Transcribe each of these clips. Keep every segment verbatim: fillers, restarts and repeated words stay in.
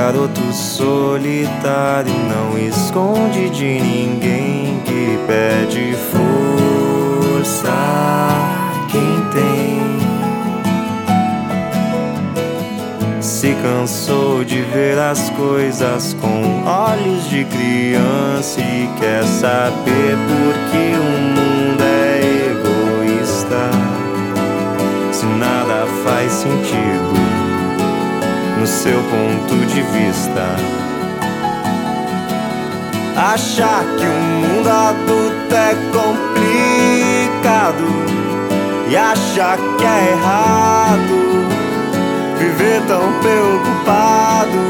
garoto solitário não esconde de ninguém, que pede força quem tem. Se cansou de ver as coisas com olhos de criança e quer saber por que o mundo é egoísta, se nada faz sentido no seu ponto de vista. Achar que o mundo adulto é complicado e achar que é errado viver tão preocupado,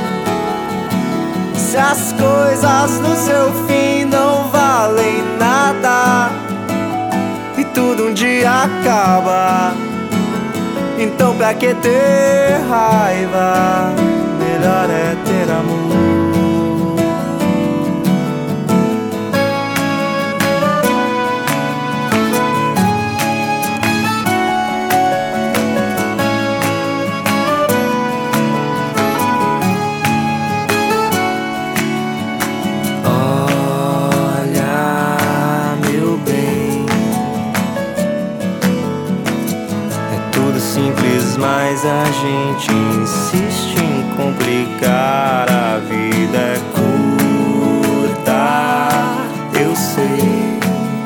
se as coisas no seu fim não valem nada e tudo um dia acaba. Então pra que ter raiva? Melhor é ter amor. Olha, meu bem, simples, mas a gente insiste em complicar. A vida é curta, eu sei.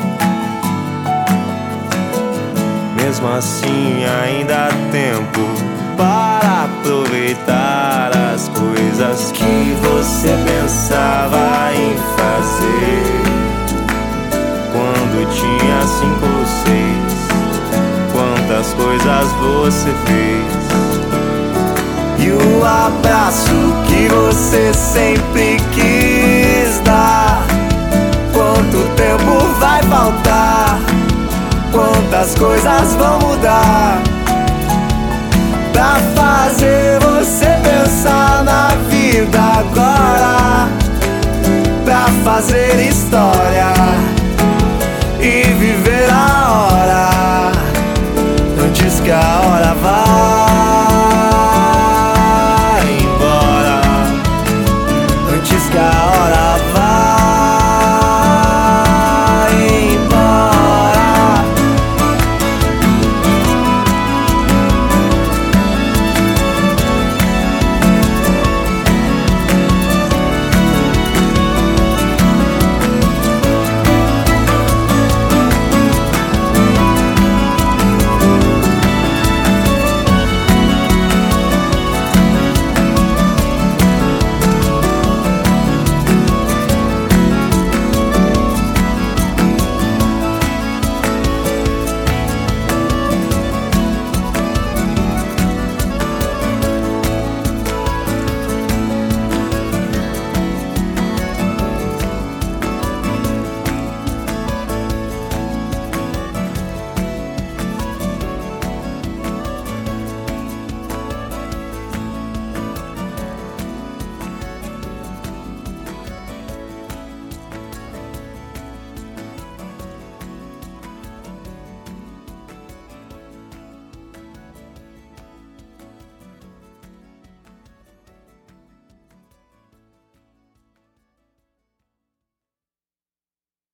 Mesmo assim ainda há tempo para aproveitar as coisas que você pensava em fazer quando tinha cinco ou seis. Quantas coisas você fez, e o abraço que você sempre quis dar. Quanto tempo vai faltar? Quantas coisas vão mudar pra fazer você pensar na vida agora, pra fazer história?